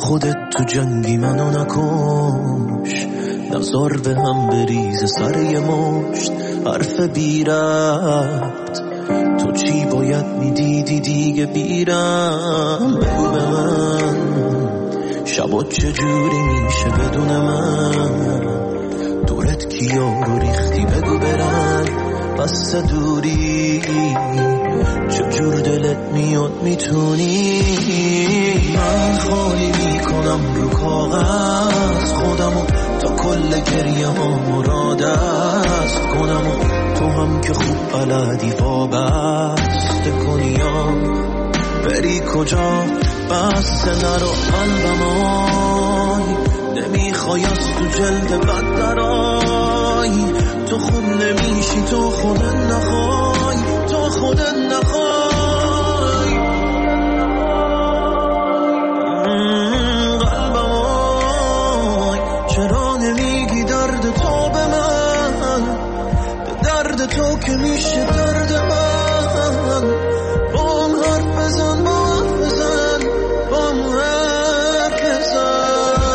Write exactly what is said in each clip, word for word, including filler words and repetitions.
خودت تو جنگی منو نکش، نزار به هم بریز سر یه مشت حرف بی ربط. تو چی باید میدیدی دیگه بیرم؟ بگو به من شبات چجوری میشه بدون من؟ دورت کیا رو ریختی بگو برن بس دوری، چجور دلت میاد میتونی؟ من خالی میکنم رو کاغذ خودمو تا کل گریه ها مراد است کنم، و تو هم که خوب بلدی وابسته کنی یا بری کجا؟ بسته نرو قلبم نمیخوای از تو جلد بد درای، تو خود نمیشی تو خودت نخوای، تو خودت نخوای. قلبم آی چرا نمیگی درد تو به من؟ درد تو که میشه درد من. با هم حرف بزن، با هم بزن، با هم حرف بزن.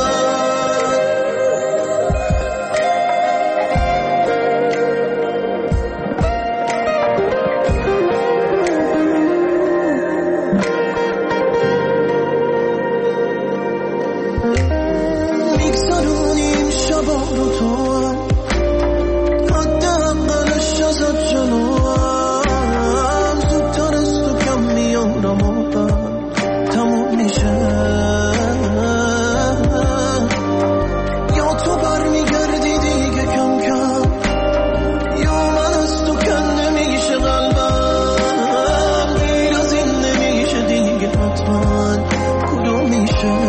میگذرونیم شبا رو تو هم، حد اولش ازت جلوم، زودتر از تو کم میارم و بعد تموم میشه. یا تو برمیگردی دیگه کم کم، یا من از تو کنده میشه قلبم، دیر از این نمیشه دیگه حتما کدوم میشه؟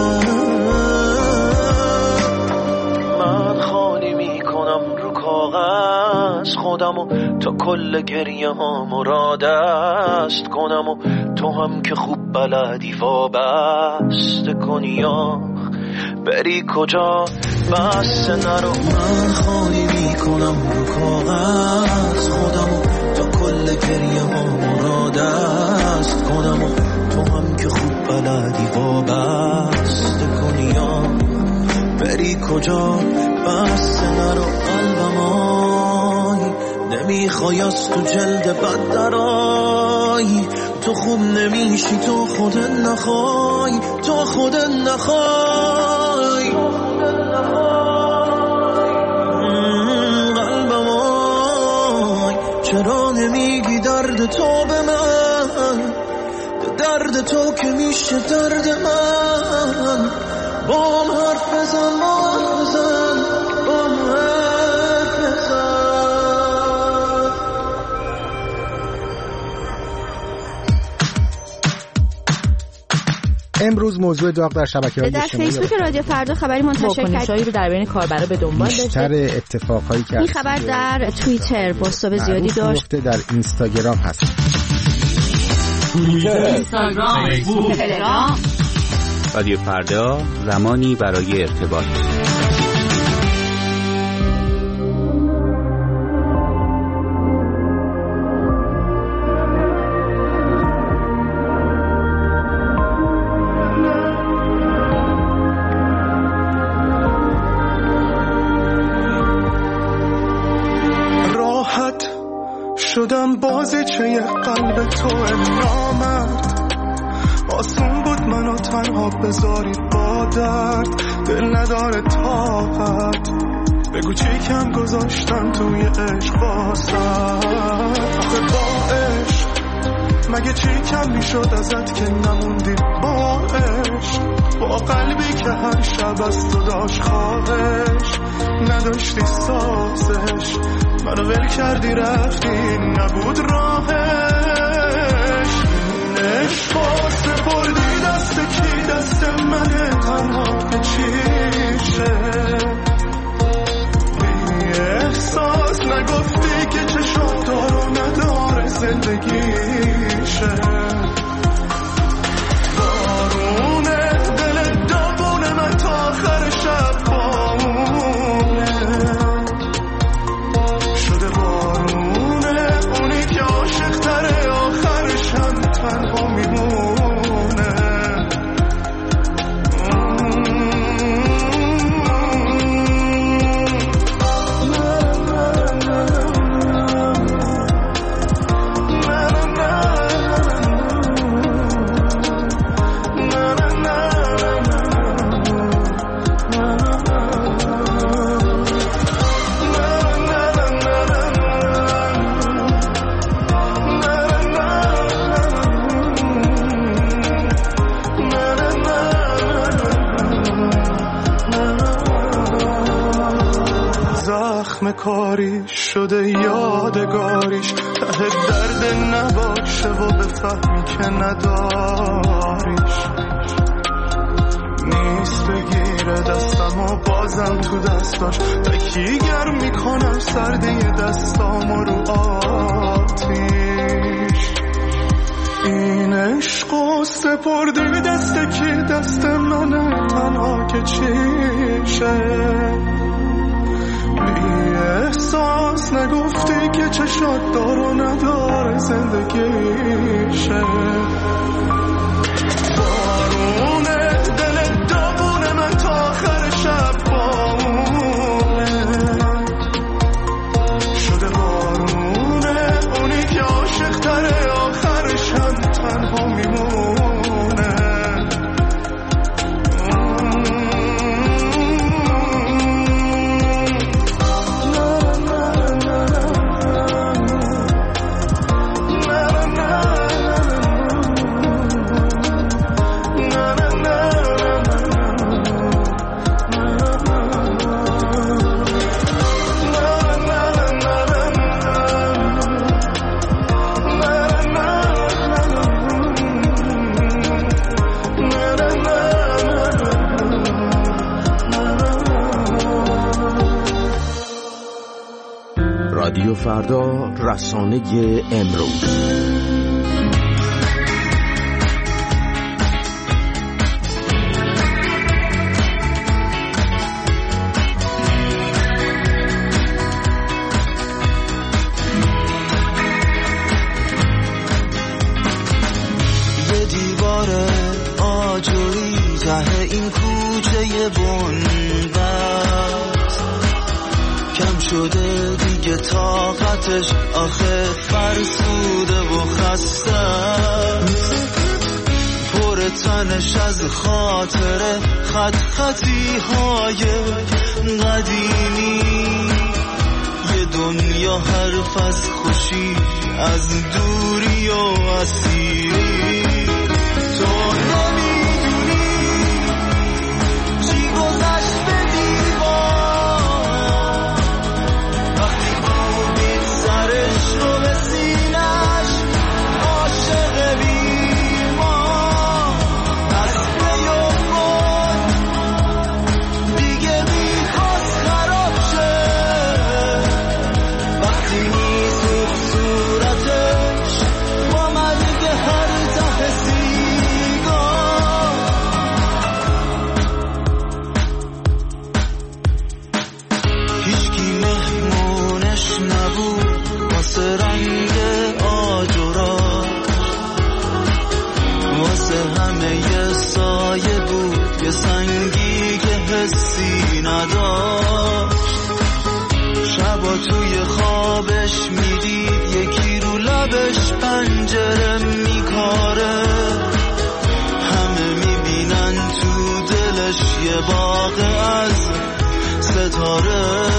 من خالی میکنم رو کاغذ خودمو تا کل گریه ها مراد است کنم، و تو هم که خوب بلدی وابسته کنی یا بری کجا؟ بسته نرو. من خالی میکنم رو کاغذ خودمو تا کل گریه ها مراد است کنم، و تو هم که خوب بلدی وابسته کنی یا بری کجا؟ بسته نرو قلبم آی نمیخوای از تو جلد بد درای، تو خوب نمیشی تو خودت نخوای، تو خودت نخوای. قلبم آی چرا نمیگی درد تو به من؟ درد تو که میشه درد من. با هم حرف بزن، با هم بزن، با هم حرف بزن. امروز موضوع داغ در شبکه‌های اجتماعی در فیسبوک رادیو فردا خبری منتشر کردیم رو در بین کاربرا به دنبال داشته. بیشتر اتفاقایی که این خبر در توییتر پست زیادی داشت، در اینستاگرام هست. توییتر، اینستاگرام، فیسبوک، تلگرام. رادیو فردا، زمانی برای ارتباط. راحت شدم بازیچه قلب تو نامرد، آسون بود منو تنها بذاری با درد، دل نداره طاقت بگو چی کم گذاشتم توی عشق باسد. آخه با عشق مگه چی کم میشد ازت که نموندی با عشق، با قلبی که هر شب از تو داشت خواهش، نداشتی سازش منو ول کردی رفتی نبود راهش. عشق واسه بردی دست کی دست منه تنها که چیشه، بی احساس نگفتی که چشم دارو نداره زندگیشه. بارونه دل دابونه من تا آخر شب بامونه شده، بارونه اونی که عاشق تره آخرش هم تنها میمونه. زخم کاری شده یادگاریش، ته درد نباشه و بفهمی که نداریش. نیست بگیره دستم و بازم تو دستاش تکیگر میکنم سردی دستام رو آتیش. این عشق و سپرده دست کی؟ دست منه تنها که چیشه. بی احساس نگفتی که چشات دار و نداره زندگیشه. بارونه دل داغونه من تا آخر شب بامونه شده. بارونه اونی که عاشق تره آخرش هم تنها میمونه. رادیو فردا، رسانه امروز. یه دیوار آجوری ته این کوچه بنبست، کم شده دیگه طاقتش، آخه فرسوده و خسته. پر تنش از خاطره، خط خطی های قدیمی. یه دنیا حرف از خوشی، از دوری و اسیری. تو نمیدونی چی گذشت به دیوار، وقتی بودید سرش رو به سینش، عاشق بیمار دست نیاورد، دیگه میخواست خراب شه. وقتی میسوخت صورتش با مرگ هر ته سیگار. هیچکی مهمونش نبود واسه رنگ آجوراش، واسه همه یه سایه بود، یه سنگی که حسی نداشت. شبا توی خوابش میدید یکی رو لبش پنجره میکاره. همه میبینن تو دلش یه باغ از ستاره.